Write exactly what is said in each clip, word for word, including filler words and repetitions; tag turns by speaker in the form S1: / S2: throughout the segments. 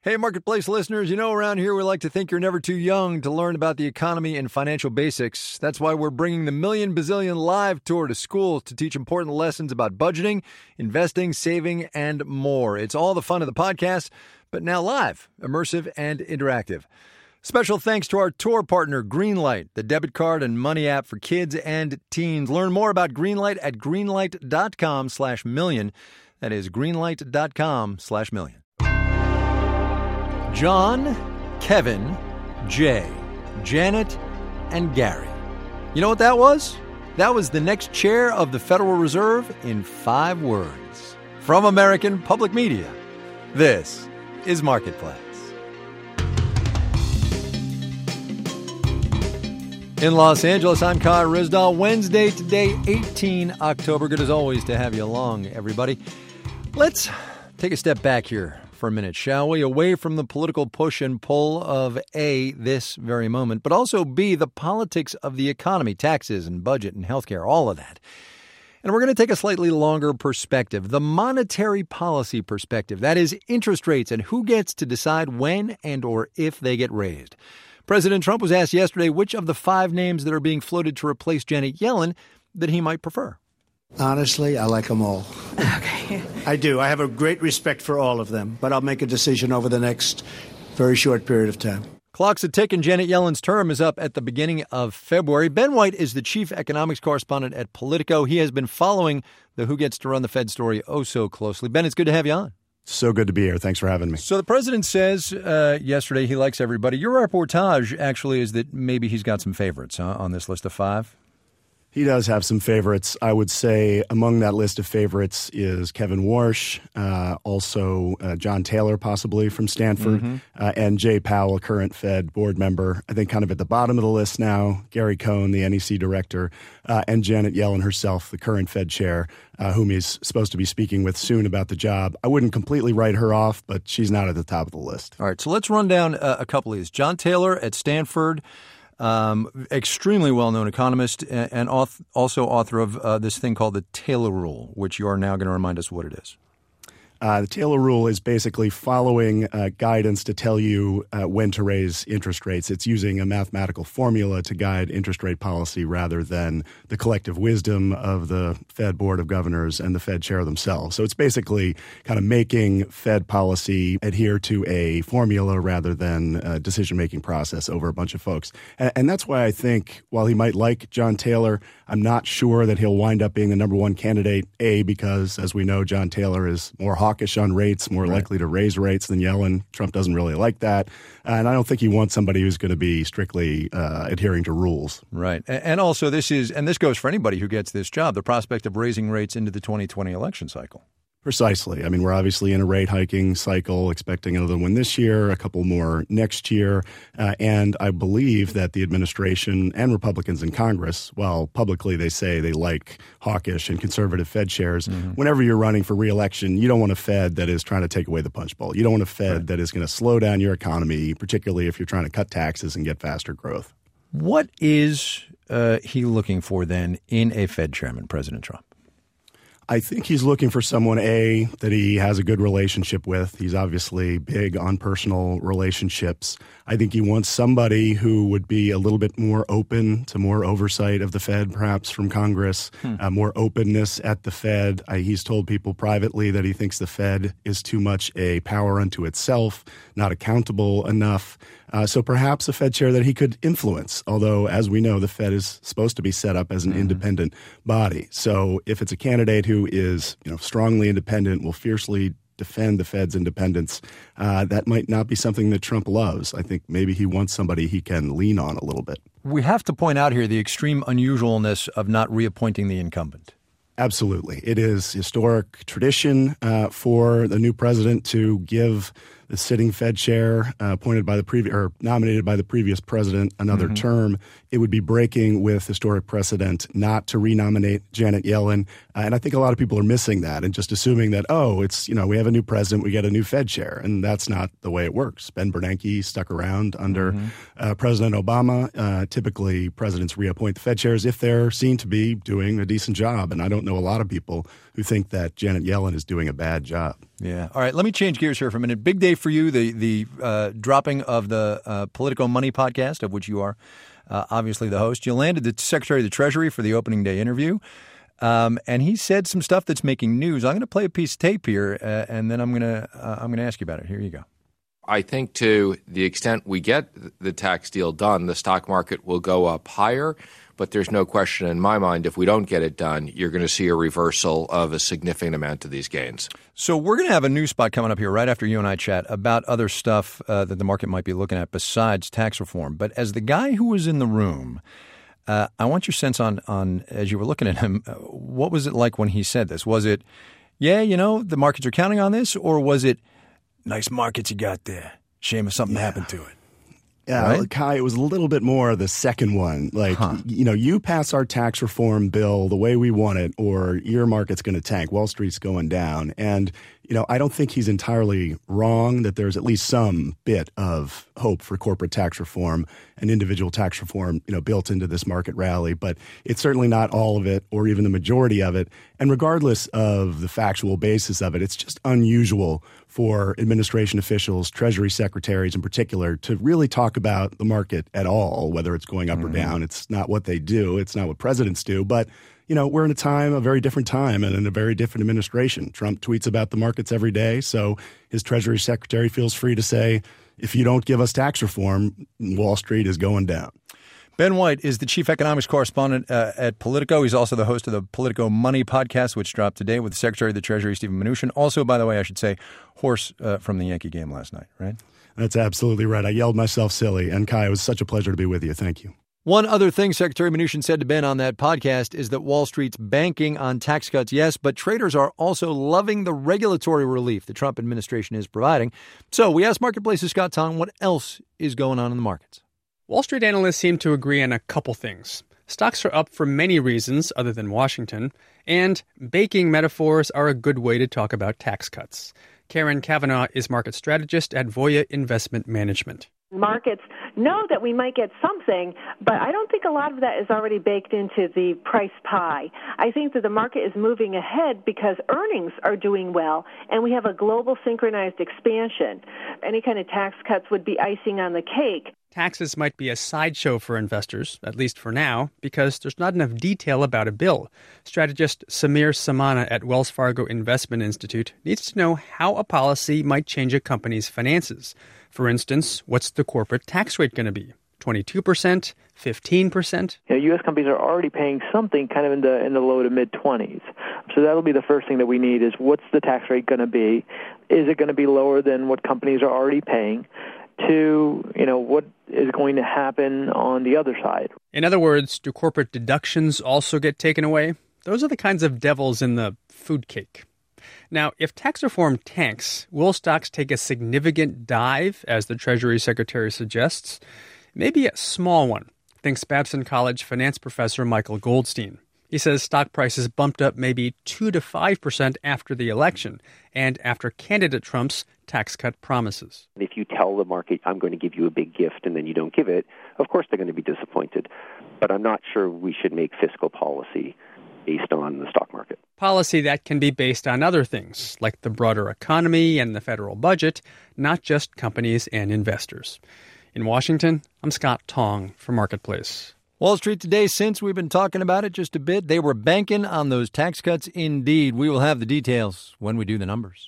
S1: Hey, Marketplace listeners, you know around here we like to think you're never too young to learn about the economy and financial basics. That's why we're bringing the Million Bazillion Live Tour to schools to teach important lessons about budgeting, investing, saving, and more. It's all the fun of the podcast, but now live, immersive, and interactive. Special thanks to our tour partner, Greenlight, the debit card and money app for kids and teens. Learn more about Greenlight at greenlight.com slash million. That is greenlight.com slash million. John, Kevin, Jay, Janet, and Gary. You know what that was? That was the next chair of the Federal Reserve in five words. From American Public Media, this is Marketplace. In Los Angeles, I'm Kai Ryssdal. Wednesday today, the eighteenth of October. Good as always to have you along, everybody. Let's take a step back here for a minute, shall we? Away from the political push and pull of A, this very moment, but also B, the politics of the economy, taxes and budget and healthcare, all of that. And we're going to take a slightly longer perspective, the monetary policy perspective. That is interest rates and who gets to decide when and or if they get raised. President Trump was asked yesterday which of the five names that are being floated to replace Janet Yellen that he might prefer.
S2: Honestly, I like them all.
S3: Okay.
S2: I do. I have a great respect for all of them, but I'll make a decision over the next very short period of time.
S1: Clock's a ticking. Janet Yellen's term is up at the beginning of February. Ben White is the chief economics correspondent at Politico. He has been following the Who Gets to Run the Fed story oh so closely. Ben, it's good to have you on.
S4: So good to be here. Thanks for having me.
S1: So the president says uh, yesterday he likes everybody. Your reportage actually is that maybe he's got some favorites huh, on this list of five.
S4: He does have some favorites. I would say among that list of favorites is Kevin Warsh, uh, also uh, John Taylor, possibly from Stanford, mm-hmm. uh, and Jay Powell, current Fed board member. I think kind of at the bottom of the list now, Gary Cohn, the N E C director, uh, and Janet Yellen herself, the current Fed chair, uh, whom he's supposed to be speaking with soon about the job. I wouldn't completely write her off, but she's not at the top of the list.
S1: All right, so let's run down uh, a couple of these. John Taylor at Stanford. Um, extremely well-known economist and, and auth- also author of uh, this thing called the Taylor Rule, which you are now going to remind us what it is.
S4: Uh, the Taylor Rule is basically following uh, guidance to tell you uh, when to raise interest rates. It's using a mathematical formula to guide interest rate policy rather than the collective wisdom of the Fed Board of Governors and the Fed chair themselves. So it's basically kind of making Fed policy adhere to a formula rather than a decision-making process over a bunch of folks. And, and that's why I think while he might like John Taylor, I'm not sure that he'll wind up being the number one candidate, A, because, as we know, John Taylor is more hawkish on rates, more right. likely to raise rates than Yellen. Trump doesn't really like that. And I don't think he wants somebody who's going to be strictly uh, adhering to rules.
S1: Right. And also this is, and this goes for anybody who gets this job, the prospect of raising rates into the twenty twenty election cycle.
S4: Precisely. I mean, we're obviously in a rate hiking cycle, expecting another one this year, a couple more next year. Uh, and I believe that the administration and Republicans in Congress, while publicly they say they like hawkish and conservative Fed chairs, mm-hmm. whenever you're running for re-election, you don't want a Fed that is trying to take away the punch bowl. You don't want a Fed right. that is going to slow down your economy, particularly if you're trying to cut taxes and get faster growth.
S1: What is uh, he looking for then in a Fed chairman, President Trump?
S4: I think he's looking for someone, A, that he has a good relationship with. He's obviously big on personal relationships. I think he wants somebody who would be a little bit more open to more oversight of the Fed, perhaps from Congress, hmm. uh, more openness at the Fed. I, he's told people privately that he thinks the Fed is too much a power unto itself, not accountable enough. Uh, so perhaps a Fed chair that he could influence, although, as we know, the Fed is supposed to be set up as an mm-hmm. independent body. So if it's a candidate who is, you know, strongly independent, will fiercely defend the Fed's independence, uh, that might not be something that Trump loves. I think maybe he wants somebody he can lean on a little bit.
S1: We have to point out here the extreme unusualness of not reappointing the incumbent.
S4: Absolutely. It is historic tradition uh, for the new president to give the sitting Fed chair uh, appointed by the previous or nominated by the previous president another mm-hmm. term. It would be breaking with historic precedent not to renominate Janet Yellen. Uh, and I think a lot of people are missing that and just assuming that, oh, it's, you know, we have a new president, we get a new Fed chair. And that's not the way it works. Ben Bernanke stuck around under mm-hmm. uh, President Obama. Uh, typically, presidents reappoint the Fed chairs if they're seen to be doing a decent job. And I don't know a lot of people who think that Janet Yellen is doing a bad job.
S1: Yeah. All right. Let me change gears here for a minute. Big day for you, the the uh, dropping of the uh, Politico Money podcast, of which you are uh, obviously the host. You landed the Secretary of the Treasury for the opening day interview, um, and he said some stuff that's making news. I'm going to play a piece of tape here, uh, and then I'm going to uh, I'm going to ask you about it. Here you go.
S3: I think to the extent we get the tax deal done, the stock market will go up higher. But there's no question in my mind, if we don't get it done, you're going to see a reversal of a significant amount of these gains.
S1: So we're going to have a news spot coming up here right after you and I chat about other stuff uh, that the market might be looking at besides tax reform. But as the guy who was in the room, uh, I want your sense on, on, as you were looking at him, uh, what was it like when he said this? Was it, yeah, you know, the markets are counting on this? Or was it, nice markets you got there. Shame if something yeah. happened to it.
S4: Yeah, right? Kai, it was a little bit more the second one. Like, huh. you know, you pass our tax reform bill the way we want it, or your market's going to tank. Wall Street's going down. And, you know, I don't think he's entirely wrong that there's at least some bit of hope for corporate tax reform and individual tax reform, you know, built into this market rally. But it's certainly not all of it or even the majority of it. And regardless of the factual basis of it, it's just unusual for administration officials, Treasury secretaries in particular, to really talk about the market at all, whether it's going up mm-hmm. or down. It's not what they do. It's not what presidents do. But, you know, we're in a time, a very different time and in a very different administration. Trump tweets about the markets every day. So his Treasury secretary feels free to say, if you don't give us tax reform, Wall Street is going down.
S1: Ben White is the chief economics correspondent uh, at Politico. He's also the host of the Politico Money podcast, which dropped today with the Secretary of the Treasury, Stephen Mnuchin. Also, by the way, I should say, horse uh, from the Yankee game last night, right?
S4: That's absolutely right. I yelled myself silly. And Kai, it was such a pleasure to be with you. Thank you.
S1: One other thing Secretary Mnuchin said to Ben on that podcast is that Wall Street's banking on tax cuts, yes, but traders are also loving the regulatory relief the Trump administration is providing. So we asked Marketplace's Scott Tong what else is going on in the markets.
S5: Wall Street analysts seem to agree on a couple things. Stocks are up for many reasons other than Washington, and baking metaphors are a good way to talk about tax cuts. Karen Kavanaugh is market strategist at Voya Investment Management.
S6: Markets know that we might get something, but I don't think a lot of that is already baked into the price pie. I think that the market is moving ahead because earnings are doing well, and we have a global synchronized expansion. Any kind of tax cuts would be icing on the cake.
S5: Taxes might be a sideshow for investors, at least for now, because there's not enough detail about a bill. Strategist Samir Samana at Wells Fargo Investment Institute needs to know how a policy might change a company's finances. For instance, what's the corporate tax rate going to be? twenty-two percent, fifteen percent?
S7: You know, U S companies are already paying something kind of in the in the low to mid-twenties. So that'll be the first thing that we need is what's the tax rate going to be? Is it going to be lower than what companies are already paying? To, you know, what is going to happen on the other side?
S5: In other words, do corporate deductions also get taken away? Those are the kinds of devils in the food cake. Now, if tax reform tanks, will stocks take a significant dive, as the Treasury Secretary suggests? Maybe a small one, thinks Babson College finance professor Michael Goldstein. He says stock prices bumped up maybe two to five percent after the election and after candidate Trump's tax cut promises.
S8: If you tell the market, I'm going to give you a big gift, and then you don't give it, of course they're going to be disappointed. But I'm not sure we should make fiscal policy based on the stock market.
S5: Policy that can be based on other things, like the broader economy and the federal budget, not just companies and investors. In Washington, I'm Scott Tong for Marketplace.
S1: Wall Street today, since we've been talking about it just a bit, they were banking on those tax cuts indeed. We will have the details when we do the numbers.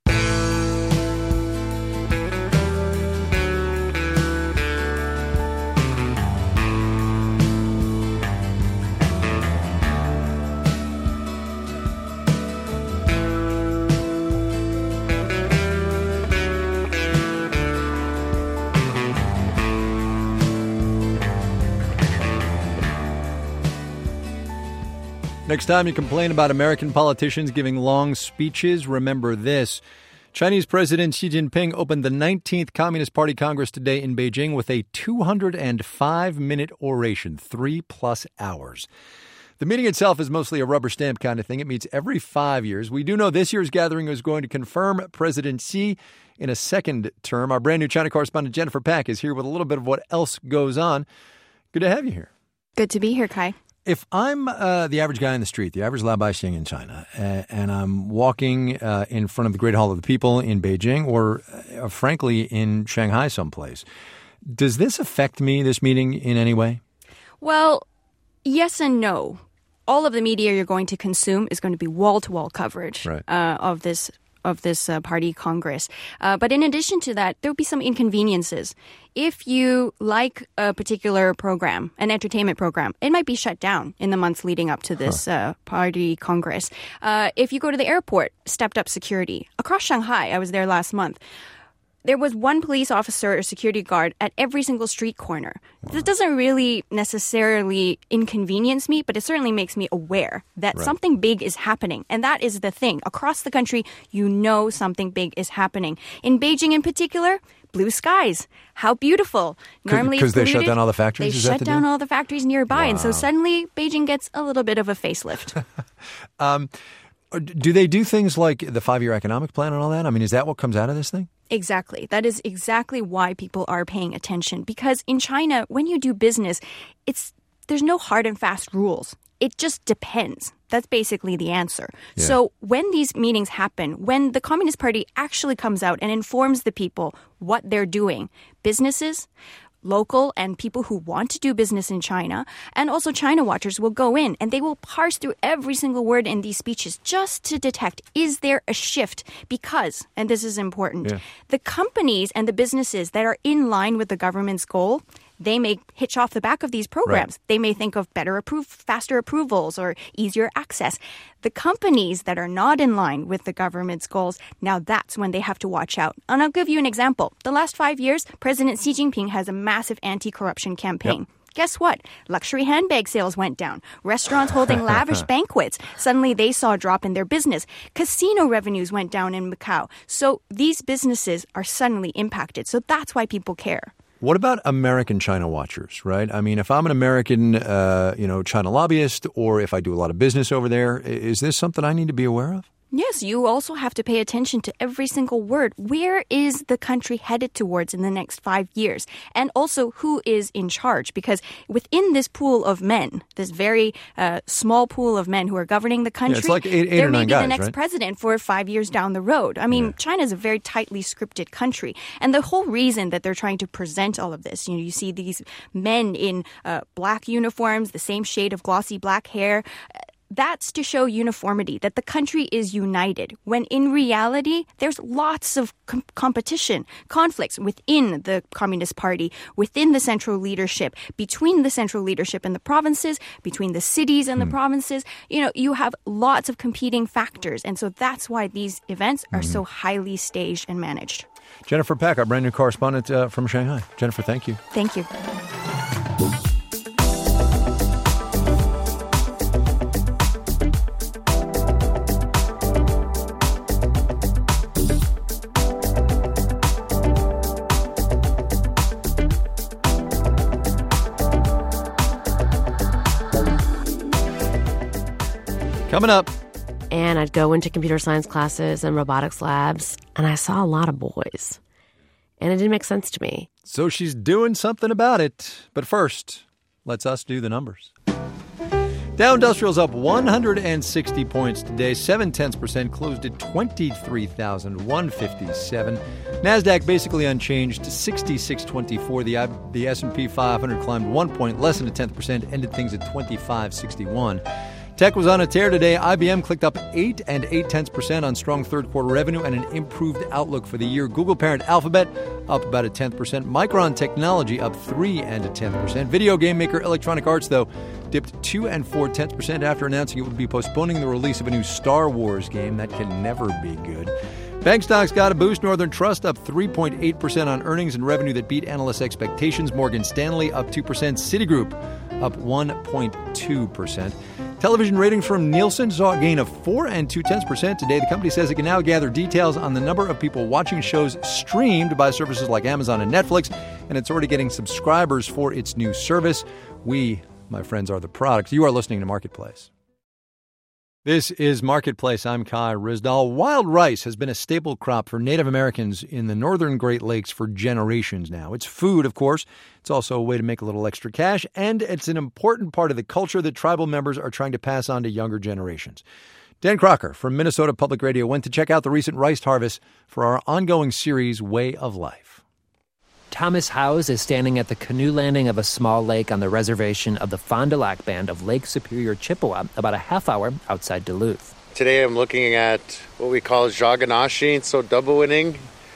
S1: Next time you complain about American politicians giving long speeches, remember this. Chinese President Xi Jinping opened the nineteenth Communist Party Congress today in Beijing with a two hundred five minute oration, three plus hours. The meeting itself is mostly a rubber stamp kind of thing. It meets every five years. We do know this year's gathering is going to confirm President Xi in a second term. Our brand new China correspondent Jennifer Pack is here with a little bit of what else goes on. Good to have you here.
S9: Good to be here, Kai.
S1: If I'm uh, the average guy in the street, the average Labaixing in China, uh, and I'm walking uh, in front of the Great Hall of the People in Beijing or, uh, frankly, in Shanghai someplace, does this affect me, this meeting, in any way?
S9: Well, yes and no. All of the media you're going to consume is going to be wall-to-wall coverage
S1: right.
S9: uh, of this of this uh, party congress. Uh, but in addition to that, there'll be some inconveniences. If you like a particular program, an entertainment program, it might be shut down in the months leading up to this huh. uh, party congress. Uh, if you go to the airport, stepped up security. Across Shanghai, I was there last month. There was one police officer or security guard at every single street corner. Wow. This doesn't really necessarily inconvenience me, but it certainly makes me aware that right. something big is happening. And that is the thing. Across the country, you know something big is happening. In Beijing in particular, blue skies. How beautiful. Normally
S1: Because they
S9: polluted.
S1: shut down all the factories?
S9: They
S1: is
S9: shut
S1: that the
S9: down
S1: deal?
S9: all the factories nearby.
S1: Wow.
S9: And so suddenly Beijing gets a little bit of a facelift.
S1: um, do they do things like the five-year economic plan and all that? I mean, is that what comes out of this thing?
S9: Exactly. That is exactly why people are paying attention. Because in China, when you do business, it's there's no hard and fast rules. It just depends. That's basically the answer.
S1: Yeah.
S9: So when these meetings happen, when the Communist Party actually comes out and informs the people what they're doing, businesses, local and people who want to do business in China, and also China watchers will go in and they will parse through every single word in these speeches just to detect, is there a shift? Because, and this is important, yeah. the companies and the businesses that are in line with the government's goal, they may hitch off the back of these programs. Right. They may think of better approve, faster approvals or easier access. The companies that are not in line with the government's goals, now that's when they have to watch out. And I'll give you an example. The last five years, President Xi Jinping has a massive anti-corruption campaign. Yep. Guess what? Luxury handbag sales went down. Restaurants holding lavish banquets, suddenly they saw a drop in their business. Casino revenues went down in Macau. So these businesses are suddenly impacted. So that's why people care.
S1: What about American China watchers, right? I mean, if I'm an American, uh, you know, China lobbyist, or if I do a lot of business over there, is this something I need to be aware of?
S9: Yes, you also have to pay attention to every single word. Where is the country headed towards in the next five years? And also, who is in charge? Because within this pool of men, this very uh, small pool of men who are governing the country,
S1: yeah, it's like eight, eight
S9: there
S1: or
S9: may
S1: nine
S9: be
S1: guys,
S9: the next
S1: right?
S9: president for five years down the road. I mean, yeah. China is a very tightly scripted country. And the whole reason that they're trying to present all of this, you know, you see these men in uh, black uniforms, the same shade of glossy black hair, that's to show uniformity, that the country is united, when in reality, there's lots of com- competition, conflicts within the Communist Party, within the central leadership, between the central leadership and the provinces, between the cities and mm. the provinces. You know, you have lots of competing factors. And so that's why these events are mm. so highly staged and managed.
S1: Jennifer Peck, our brand new correspondent uh, from Shanghai. Jennifer, thank you.
S9: Thank you.
S1: Coming up.
S10: And I'd go into computer science classes and robotics labs, and I saw a lot of boys. And it didn't make sense to me.
S1: So she's doing something about it. But first, let's us do the numbers. Dow Industrial's up one hundred sixty points today, seven tenths percent, closed at twenty-three thousand one hundred fifty-seven. NASDAQ basically unchanged, sixty-six twenty-four. The, the S and P five hundred climbed one point, less than a tenth percent, ended things at twenty-five sixty-one. Tech was on a tear today. I B M clicked up eight and eight tenths percent on strong third quarter revenue and an improved outlook for the year. Google parent Alphabet up about a tenth percent. Micron Technology up three and a tenth percent. Video game maker Electronic Arts, though, dipped two and four tenths percent after announcing it would be postponing the release of a new Star Wars game. That can never be good. Bank stocks got a boost. Northern Trust up three point eight percent on earnings and revenue that beat analysts' expectations. Morgan Stanley up two percent. Citigroup up one point two percent. Television ratings from Nielsen saw a gain of four and two tenths percent today. The company says it can now gather details on the number of people watching shows streamed by services like Amazon and Netflix, and it's already getting subscribers for its new service. We, my friends, are the product. You are listening to Marketplace. This is Marketplace. I'm Kai Ryssdal. Wild rice has been a staple crop for Native Americans in the northern Great Lakes for generations now. It's food, of course. It's also a way to make a little extra cash, and it's an important part of the culture that tribal members are trying to pass on to younger generations. Dan Crocker from Minnesota Public Radio went to check out the recent rice harvest for our ongoing series, Way of Life.
S11: Thomas Howes is standing at the canoe landing of a small lake on the reservation of the Fond du Lac Band of Lake Superior, Chippewa, about a half hour outside Duluth.
S12: Today I'm looking at what we call Jaganashi, so double-winning,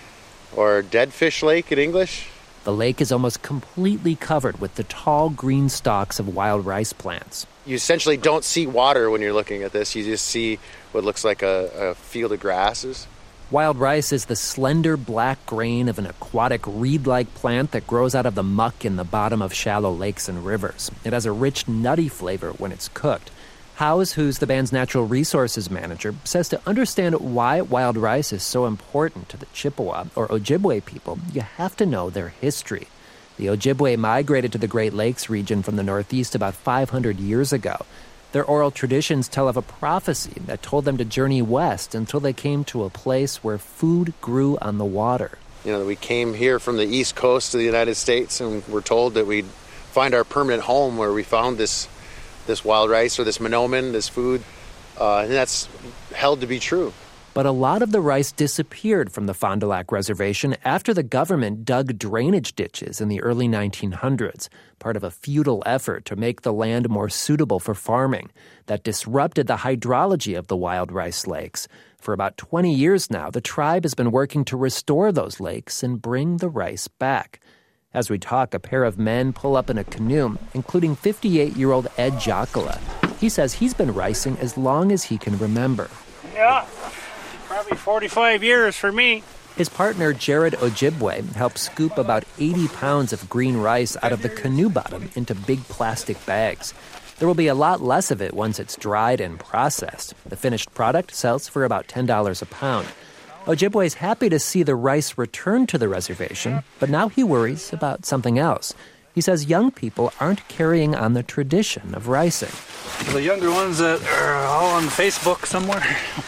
S12: or dead fish lake in English.
S11: The lake is almost completely covered with the tall green stalks of wild rice plants.
S12: You essentially don't see water when you're looking at this. You just see what looks like a, a field of grasses.
S11: Wild rice is the slender black grain of an aquatic reed-like plant that grows out of the muck in the bottom of shallow lakes and rivers. It has a rich, nutty flavor when it's cooked. Howes, who's the band's natural resources manager, says to understand why wild rice is so important to the Chippewa or Ojibwe people, you have to know their history. The Ojibwe migrated to the Great Lakes region from the Northeast about five hundred years ago. Their oral traditions tell of a prophecy that told them to journey west until they came to a place where food grew on the water.
S12: You know, we came here from the east coast of the United States and we're told that we'd find our permanent home where we found this this wild rice or this monomen, this food, uh, and that's held to be true.
S11: But a lot of the rice disappeared from the Fond du Lac Reservation after the government dug drainage ditches in the early nineteen hundreds, part of a futile effort to make the land more suitable for farming. That disrupted the hydrology of the wild rice lakes. For about twenty years now, the tribe has been working to restore those lakes and bring the rice back. As we talk, a pair of men pull up in a canoe, including fifty-eight-year-old Ed Jockola. He says he's been ricing as long as he can remember.
S13: Yeah. Probably forty-five years for me.
S11: His partner, Jared Ojibwe, helped scoop about eighty pounds of green rice out of the canoe bottom into big plastic bags. There will be a lot less of it once it's dried and processed. The finished product sells for about ten dollars a pound. Ojibwe is happy to see the rice return to the reservation, but now he worries about something else. He says young people aren't carrying on the tradition of ricing.
S13: The younger ones that are all on Facebook somewhere.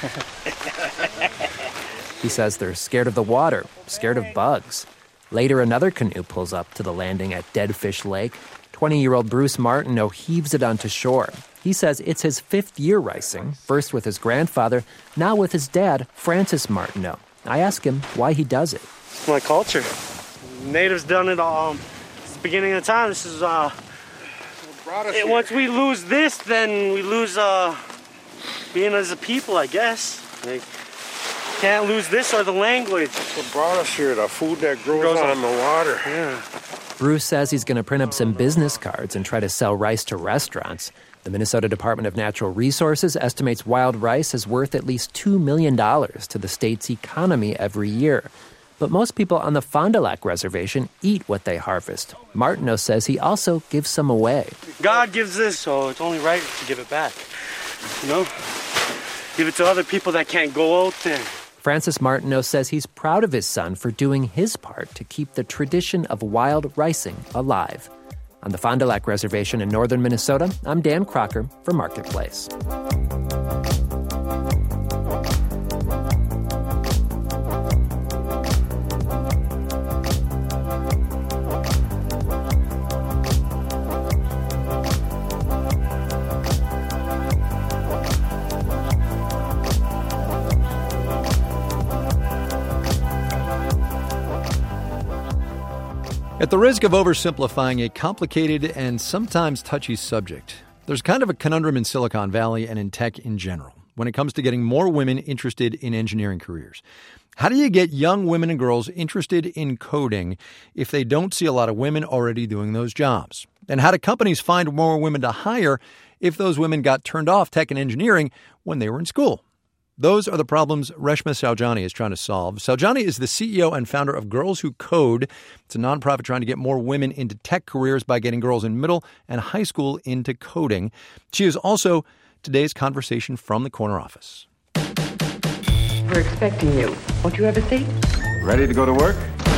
S11: He says they're scared of the water, scared of bugs. Later, another canoe pulls up to the landing at Dead Fish Lake. twenty-year-old Bruce Martineau heaves it onto shore. He says it's his fifth year ricing, first with his grandfather, now with his dad, Francis Martineau. I ask him why he does it.
S13: It's my culture. Natives done it all. It's the beginning of time. This is, uh... It, once we lose this, then we lose, uh... being as a people, I guess. Like, can't lose this or the language.
S14: What brought us here, the food that grows, grows on, on the water.
S13: Yeah.
S11: Bruce says he's going to print up some business cards and try to sell rice to restaurants. The Minnesota Department of Natural Resources estimates wild rice is worth at least two million dollars to the state's economy every year. But most people on the Fond du Lac Reservation eat what they harvest. Martineau says he also gives some away.
S13: God gives this, so it's only right to give it back. You know? Give it to other people that can't go out there.
S11: Francis Martineau says he's proud of his son for doing his part to keep the tradition of wild ricing alive. On the Fond du Lac Reservation in northern Minnesota, I'm Dan Crocker for Marketplace.
S1: At the risk of oversimplifying a complicated and sometimes touchy subject, there's kind of a conundrum in Silicon Valley and in tech in general when it comes to getting more women interested in engineering careers. How do you get young women and girls interested in coding if they don't see a lot of women already doing those jobs? And how do companies find more women to hire if those women got turned off tech and engineering when they were in school? Those are the problems Reshma Saujani is trying to solve. Saujani is the C E O and founder of Girls Who Code. It's a nonprofit trying to get more women into tech careers by getting girls in middle and high school into coding. She is also today's conversation from the corner office.
S15: We're expecting you. Won't you have a seat?
S16: Ready to go to work?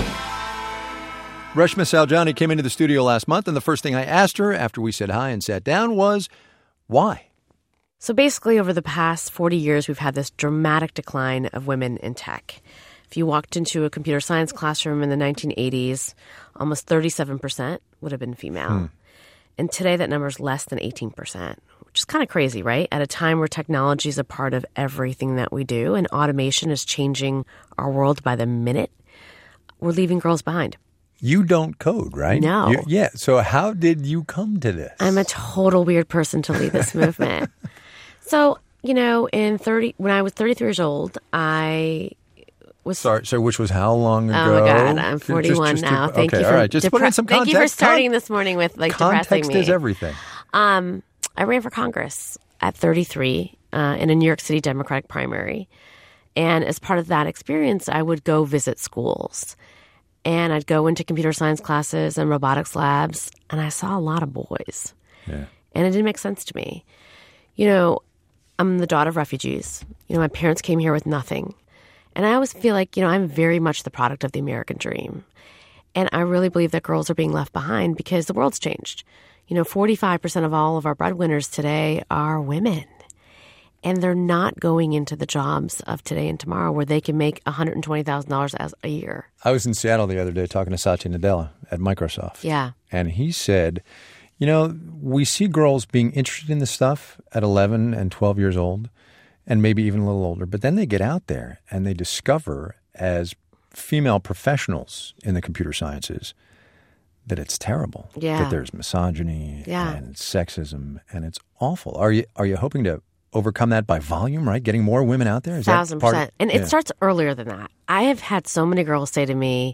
S1: Reshma Saujani came into the studio last month, and the first thing I asked her after we said hi and sat down was, why?
S10: So basically, over the past forty years, we've had this dramatic decline of women in tech. If you walked into a computer science classroom in the nineteen eighties, almost thirty-seven percent would have been female. Hmm. And today that number is less than eighteen percent, which is kind of crazy, right? At a time where technology is a part of everything that we do and automation is changing our world by the minute, we're leaving girls behind.
S1: You don't code, right?
S10: No.
S1: You, yeah. So how did you come to this?
S10: I'm a total weird person to lead this movement. So, you know, in thirty when I was thirty-three years old, I was
S1: sorry. So, which was how long ago?
S10: Oh my God, I'm forty-one
S1: just, just
S10: now.
S1: To,
S10: thank
S1: okay,
S10: you for
S1: all right. Just
S10: depre-
S1: put in some context.
S10: Thank you for starting this morning with like
S1: context
S10: depressing me.
S1: Context is everything.
S10: Um, I ran for Congress at thirty-three uh, in a New York City Democratic primary, and as part of that experience, I would go visit schools. And I'd go into computer science classes and robotics labs, and I saw a lot of boys.
S1: Yeah.
S10: And it didn't make sense to me. You know, I'm the daughter of refugees. You know, my parents came here with nothing. And I always feel like, you know, I'm very much the product of the American dream. And I really believe that girls are being left behind because the world's changed. You know, forty-five percent of all of our breadwinners today are women. And they're not going into the jobs of today and tomorrow where they can make one hundred twenty thousand dollars as a year.
S1: I was in Seattle the other day talking to Satya Nadella at Microsoft.
S10: Yeah.
S1: And he said, you know, we see girls being interested in this stuff at eleven and twelve years old and maybe even a little older. But then they get out there and they discover as female professionals in the computer sciences that it's terrible.
S10: Yeah.
S1: That there's misogyny
S10: yeah.
S1: and sexism and it's awful. Are you are you hoping to overcome that by volume, right? Getting more women out there? Is
S10: Thousand
S1: that part
S10: percent.
S1: Of,
S10: and
S1: yeah.
S10: it starts earlier than that. I have had so many girls say to me,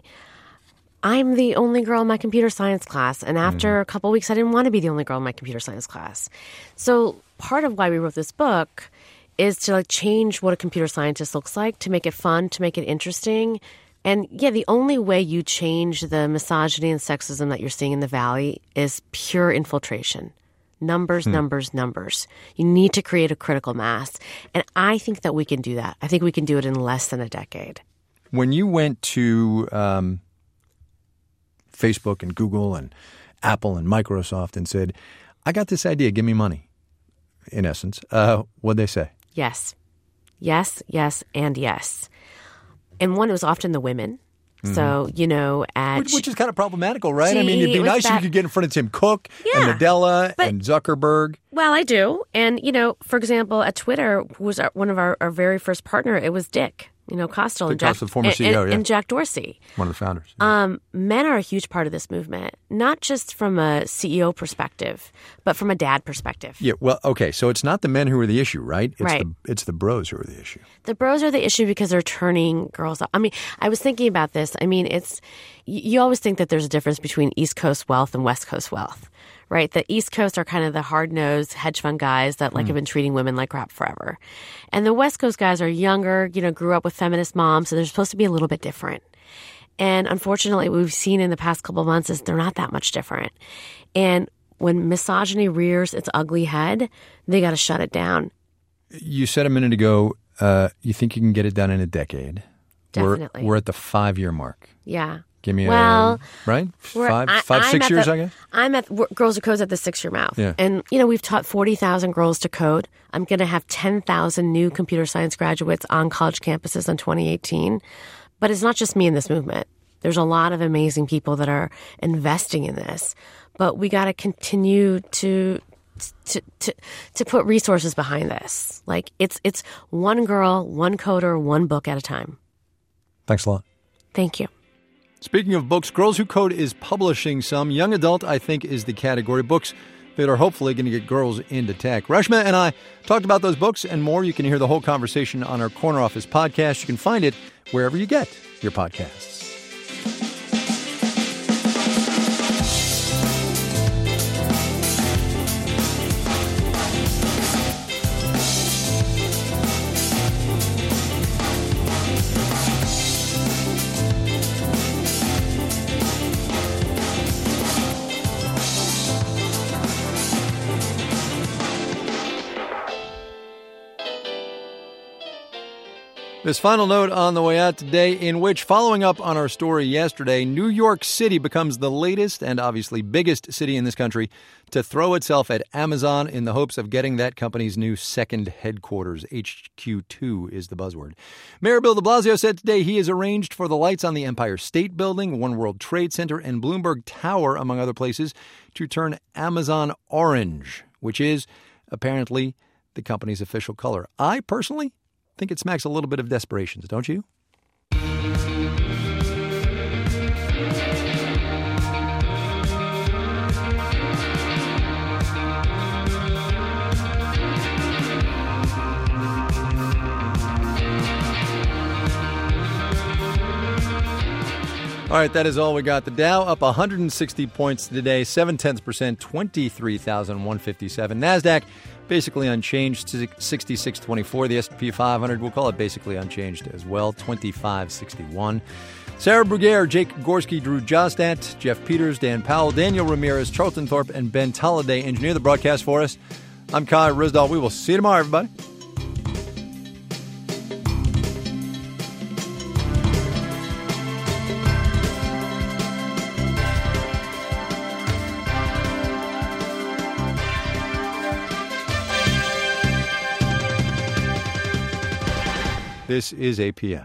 S10: I'm the only girl in my computer science class. And after mm-hmm. a couple of weeks, I didn't want to be the only girl in my computer science class. So part of why we wrote this book is to like change what a computer scientist looks like, to make it fun, to make it interesting. And yeah, the only way you change the misogyny and sexism that you're seeing in the Valley is pure infiltration. Numbers, hmm. numbers, numbers. You need to create a critical mass. And I think that we can do that. I think we can do it in less than a decade.
S1: When you went to um, Facebook and Google and Apple and Microsoft and said, I got this idea, give me money, in essence, uh, what'd they say?
S10: Yes. Yes, yes, and yes. And one, it was often the women. Mm-hmm. So, you know, at...
S1: Which, which is kind of problematical, right?
S10: Gee,
S1: I mean, it'd be nice
S10: that...
S1: if you could get in front of Tim Cook
S10: yeah,
S1: and Nadella
S10: but,
S1: and Zuckerberg.
S10: Well, I do. And, you know, for example, at Twitter, who was our, one of our, our very first partner, it was Dick. You know, Costell and, Jack,
S1: the former C E O,
S10: and,
S1: yeah.
S10: and Jack Dorsey.
S1: One of the founders. Yeah.
S10: Um, men are a huge part of this movement, not just from a C E O perspective, but from a dad perspective.
S1: Yeah, well, okay, so it's not the men who are the issue, right? It's
S10: right.
S1: The, it's the bros who are the issue.
S10: The bros are the issue because they're turning girls off. I mean, I was thinking about this. I mean, it's you always think that there's a difference between East Coast wealth and West Coast wealth. Right? The East Coast are kind of the hard-nosed hedge fund guys that like mm. have been treating women like crap forever. And the West Coast guys are younger, you know, grew up with feminist moms, so they're supposed to be a little bit different. And unfortunately, what we've seen in the past couple of months is they're not that much different. And when misogyny rears its ugly head, they got to shut it down.
S1: You said a minute ago, uh, you think you can get it done in a decade.
S10: Definitely.
S1: We're, we're at the five-year mark.
S10: Yeah.
S1: Give me
S10: well,
S1: a, right? Five,
S10: I,
S1: five
S10: I'm
S1: six years,
S10: the,
S1: I guess?
S10: I'm at, Girls Who Code's at the six-year mouth.
S1: Yeah.
S10: And, you know, we've taught forty thousand girls to code. I'm going to have ten thousand new computer science graduates on college campuses in twenty eighteen. But it's not just me in this movement. There's a lot of amazing people that are investing in this. But we got to continue to... To, to to put resources behind this. Like, it's it's one girl, one coder, one book at a time.
S1: Thanks a lot.
S10: Thank you.
S1: Speaking of books, Girls Who Code is publishing some. Young adult, I think, is the category. Books that are hopefully going to get girls into tech. Reshma and I talked about those books and more. You can hear the whole conversation on our Corner Office podcast. You can find it wherever you get your podcasts. This final note on the way out today, in which, following up on our story yesterday, New York City becomes the latest and obviously biggest city in this country to throw itself at Amazon in the hopes of getting that company's new second headquarters. H Q two is the buzzword. Mayor Bill de Blasio said today he has arranged for the lights on the Empire State Building, One World Trade Center, and Bloomberg Tower, among other places, to turn Amazon orange, which is apparently the company's official color. I personally think it smacks a little bit of desperation, don't you? All right, that is all we got. The Dow up one hundred sixty points today, seven tenths percent, twenty-three thousand one hundred fifty-seven. NASDAQ basically unchanged, sixty-six twenty-four. The S and P five hundred, we'll call it basically unchanged as well, twenty-five sixty-one. Sarah Bruguiere, Jake Gorski, Drew Jostat, Jeff Peters, Dan Powell, Daniel Ramirez, Charlton Thorpe, and Ben Tolliday engineer the broadcast for us. I'm Kai Risdahl. We will see you tomorrow, everybody. This is A P M.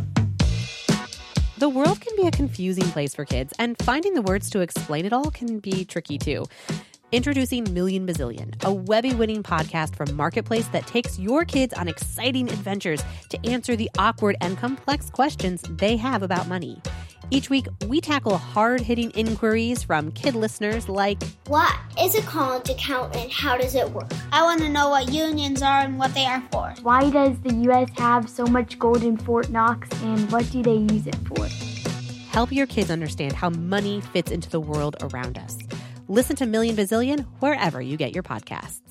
S16: The world can be a confusing place for kids, and finding the words to explain it all can be tricky too. Introducing Million Bazillion, a Webby-winning podcast from Marketplace that takes your kids on exciting adventures to answer the awkward and complex questions they have about money. Each week, we tackle hard-hitting inquiries from kid listeners like,
S17: what is a college account and how does it work? I want to know what unions are and what they are for.
S18: Why does the U S have so much gold in Fort Knox and what do they use it for?
S16: Help your kids understand how money fits into the world around us. Listen to Million Bazillion wherever you get your podcasts.